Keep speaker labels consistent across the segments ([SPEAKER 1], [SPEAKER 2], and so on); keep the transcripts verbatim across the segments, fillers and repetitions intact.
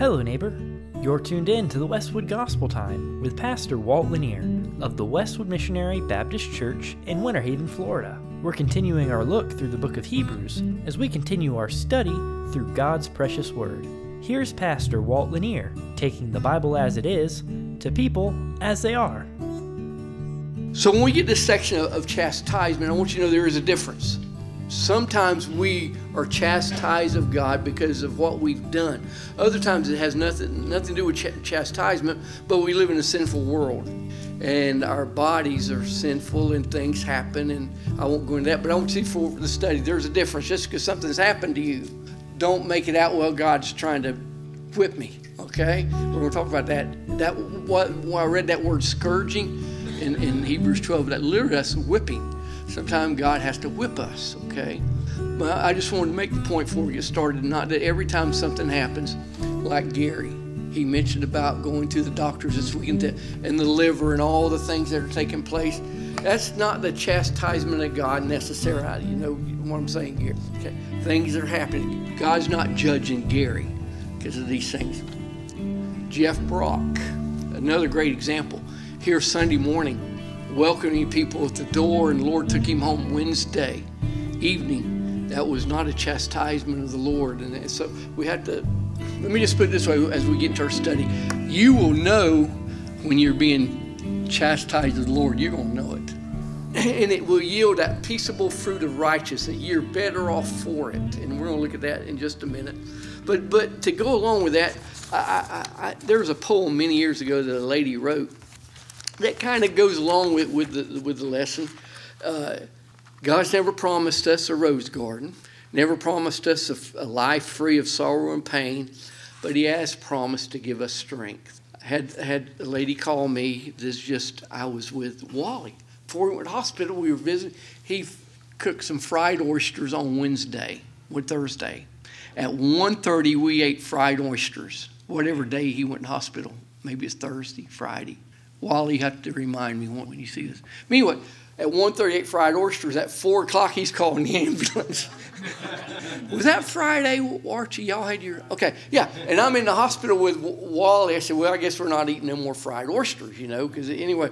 [SPEAKER 1] Hello, neighbor. You're tuned in to the Westwood Gospel Time with Pastor Walt Lanier of the Westwood Missionary Baptist Church in Winter Haven, Florida. We're continuing our look through the book of Hebrews as we continue our study through God's precious word. Here's Pastor Walt Lanier taking the Bible as it is to people as they are.
[SPEAKER 2] So when we get this section of, of chastisement, I want you to know there is a difference. Sometimes we are chastised of God because of what we've done. Other times it has nothing nothing to do with ch- chastisement, but we live in a sinful world. And our bodies are sinful and things happen, and I won't go into that, but I want you to see for the study, there's a difference. Just because something's happened to you, don't make it out, well, God's trying to whip me, okay? We're going to talk about that. That what, when I read that word scourging in, in Hebrews twelve, that literally that's whipping. Sometimes God has to whip us, okay? But I just wanted to make the point before we get started, not that every time something happens, like Gary, he mentioned about going to the doctors this weekend and the liver and all the things that are taking place. That's not the chastisement of God necessarily. You know what I'm saying here? Okay. Things are happening. God's not judging Gary because of these things. Jeff Brock, another great example. Here Sunday morning, welcoming people at the door, and the Lord took him home Wednesday evening. That was not a chastisement of the Lord. And so we had to, let me just put it this way as we get into our study. You will know when you're being chastised of the Lord. You're going to know it. And it will yield that peaceable fruit of righteousness, that you're better off for it. And we're going to look at that in just a minute. But but to go along with that, I, I, I, there was a poem many years ago that a lady wrote that kind of goes along with, with, the, with the lesson. Uh, God's never promised us a rose garden, never promised us a, a life free of sorrow and pain, but he has promised to give us strength. I had, had a lady call me, this just, I was with Wally. Before we went to the hospital, we were visiting. He cooked some fried oysters on Wednesday, or Thursday. At one thirty, we ate fried oysters, whatever day he went to the hospital. Maybe it's Thursday, Friday. Wally, you have to remind me when you see this. Anyway, at one thirty-eight fried oysters, at four o'clock, he's calling the ambulance. Was that Friday, Archie? Y'all had your... Okay, yeah. And I'm in the hospital with Wally. I said, well, I guess we're not eating no more fried oysters, you know, because anyway,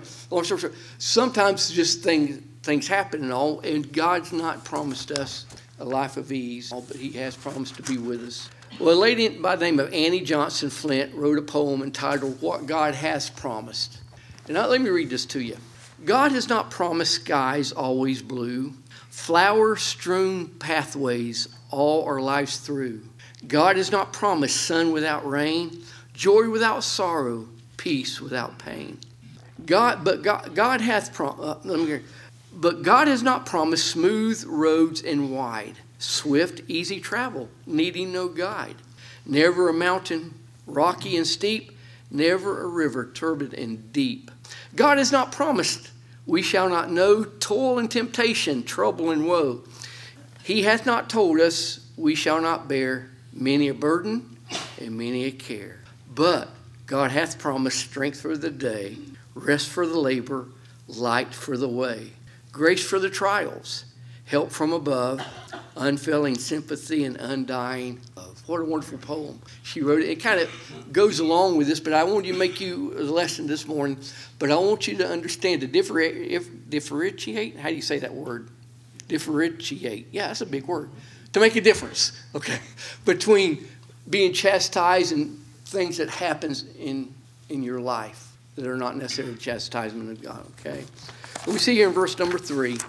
[SPEAKER 2] sometimes just things things happen and all, and God's not promised us a life of ease, but he has promised to be with us. Well, a lady by the name of Annie Johnson Flint wrote a poem entitled, What God Has Promised. And now let me read this to you. God has not promised skies always blue, flower-strewn pathways all our lives through. God has not promised sun without rain, joy without sorrow, peace without pain. God, but God, God hath prom- uh, let me hear. But God has not promised smooth roads and wide, swift, easy travel, needing no guide. Never a mountain rocky and steep, never a river turbid and deep. God has not promised we shall not know toil and temptation, trouble and woe. He hath not told us we shall not bear many a burden and many a care. But God hath promised strength for the day, rest for the labor, light for the way, grace for the trials, help from above, unfailing sympathy and undying love. What a wonderful poem. She wrote it. It kind of goes along with this, but I want to make you a lesson this morning. But I want you to understand to differentiate, differentiate, how do you say that word? Differentiate. Yeah, that's a big word. To make a difference, okay, between being chastised and things that happens in, in your life that are not necessarily chastisement of God, okay? And we see here in verse number three.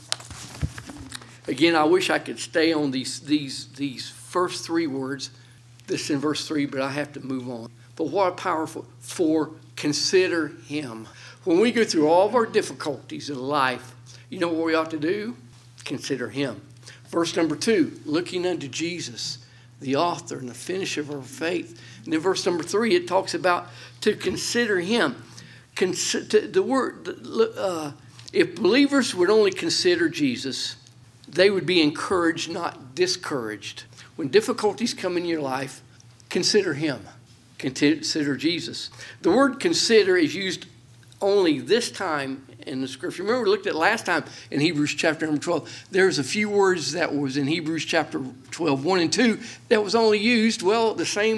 [SPEAKER 2] Again, I wish I could stay on these these these first three words. This is in verse three, but I have to move on. But what a powerful, for consider him. When we go through all of our difficulties in life, you know what we ought to do? Consider him. Verse number two, looking unto Jesus, the author and the finisher of our faith. And then verse number three, it talks about to consider him. Consi- the word, uh, if believers would only consider Jesus, they would be encouraged, not discouraged. When difficulties come in your life, consider him. Consider Jesus. The word consider is used only this time in the scripture. Remember we looked at last time in Hebrews chapter number twelve. There's a few words that was in Hebrews chapter twelve, one and two, that was only used, well, the same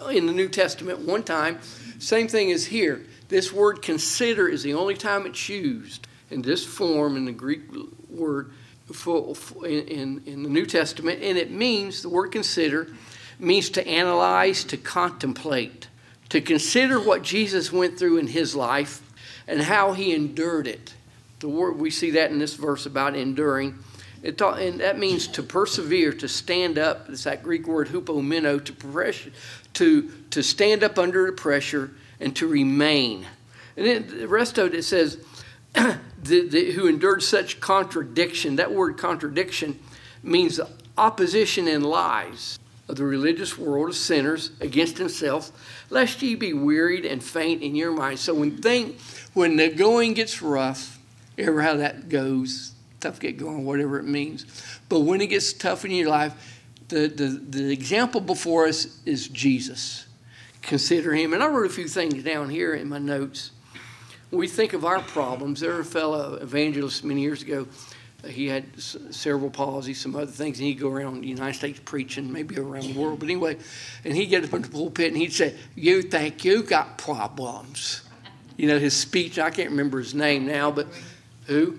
[SPEAKER 2] in the New Testament one time. Same thing as here. This word consider is the only time it's used in this form in the Greek word for, for, in, in the New Testament. And it means, the word consider, means to analyze, to contemplate, to consider what Jesus went through in his life and how he endured it. The word, we see that in this verse about enduring. It ta- and that means to persevere, to stand up. It's that Greek word hupomeno, to press, to to stand up under the pressure and to remain. And then the rest of it, it says, the, the, who endured such contradiction. That word contradiction means opposition and lies of the religious world of sinners against himself, lest ye be wearied and faint in your mind. So when thing, when the going gets rough, ever how that goes, tough get going, whatever it means. But when it gets tough in your life, the, the, the example before us is Jesus. Consider him. And I wrote a few things down here in my notes. When we think of our problems, there was a fellow evangelist many years ago. He had cerebral palsy, some other things, and he'd go around the United States preaching, maybe around the world. But anyway, and he'd get up in the pulpit and he'd say, you think you got problems. You know, his speech, I can't remember his name now, but who?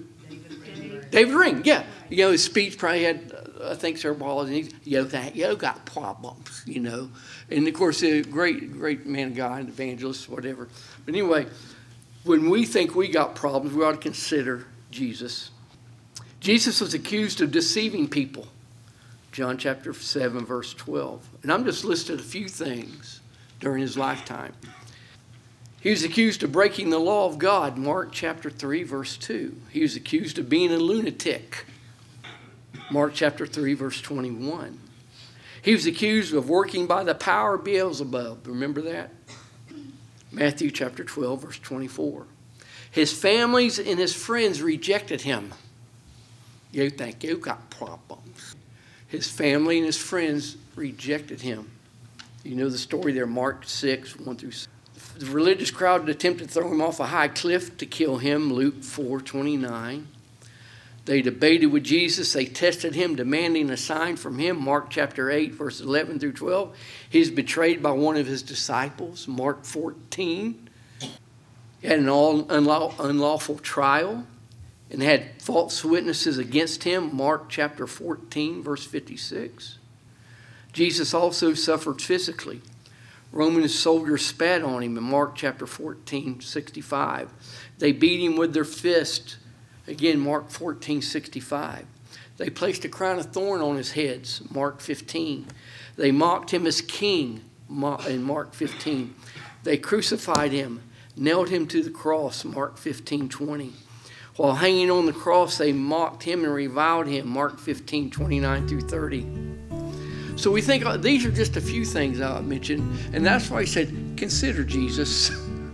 [SPEAKER 2] David Ring, yeah. You know, his speech probably had, uh, I think, cerebral palsy. And he's, you think you got problems, you know. And, of course, a great, great man of God, evangelist, whatever. But anyway, when we think we got problems, we ought to consider Jesus. Jesus was accused of deceiving people. John chapter seven, verse twelve. And I'm just listed a few things during his lifetime. He was accused of breaking the law of God, Mark chapter three, verse two. He was accused of being a lunatic, Mark chapter three, verse twenty-one. He was accused of working by the power of Beelzebub. Remember that? Matthew chapter twelve, verse twenty-four. His families and his friends rejected him. You think you got problems. His family and his friends rejected him. You know the story there, Mark six, one through six. The religious crowd attempted to throw him off a high cliff to kill him, Luke four twenty-nine. They debated with Jesus. They tested him, demanding a sign from him, Mark chapter eight, verses eleven through twelve. He's betrayed by one of his disciples, Mark fourteen. He had an all unlaw, unlawful trial and had false witnesses against him, Mark chapter fourteen, verse fifty-six. Jesus also suffered physically. Roman soldiers spat on him in Mark chapter fourteen, sixty-five. They beat him with their fist. Again, Mark fourteen, sixty-five. They placed a crown of thorn on his head, Mark fifteen. They mocked him as king in Mark fifteen. They crucified him, nailed him to the cross, Mark fifteen, twenty. While hanging on the cross, they mocked him and reviled him, Mark fifteen, twenty-nine through thirty. So we think oh, these are just a few things I mentioned, and that's why he said, consider Jesus.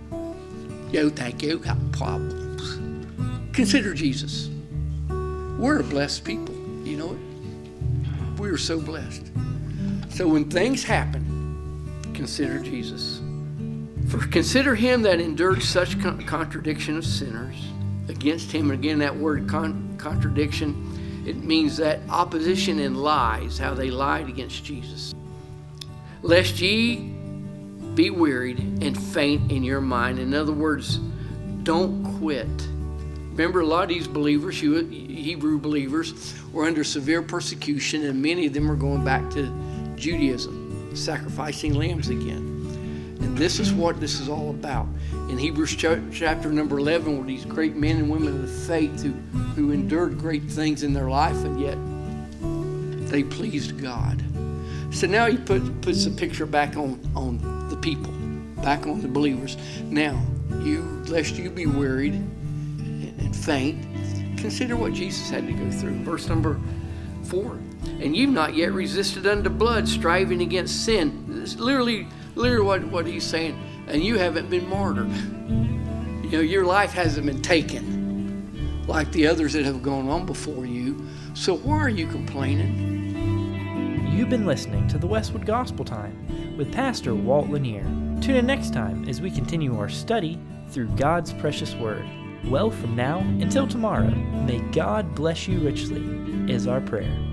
[SPEAKER 2] You think you got problems. Consider Jesus. We're a blessed people, you know it? We're so blessed. So when things happen, consider Jesus. For consider him that endured such con- contradiction of sinners against him. And again, that word con- contradiction, it means that opposition and lies, how they lied against Jesus. Lest ye be wearied and faint in your mind. In other words, don't quit. Remember, a lot of these believers, Hebrew believers, were under severe persecution, and many of them were going back to Judaism, sacrificing lambs again. And this is what this is all about. In Hebrews chapter number eleven, were these great men and women of faith who, who endured great things in their life, and yet they pleased God. So now he put, puts the picture back on, on the people, back on the believers. Now, you, lest you be wearied and faint, consider what Jesus had to go through. Verse number four. And you've not yet resisted unto blood, striving against sin. It's literally, literally what, what he's saying. And you haven't been martyred. You know, your life hasn't been taken like the others that have gone on before you. So why are you complaining?
[SPEAKER 1] You've been listening to the Westwood Gospel Time with Pastor Walt Lanier. Tune in next time as we continue our study through God's precious Word. Well, from now until tomorrow, may God bless you richly, is our prayer.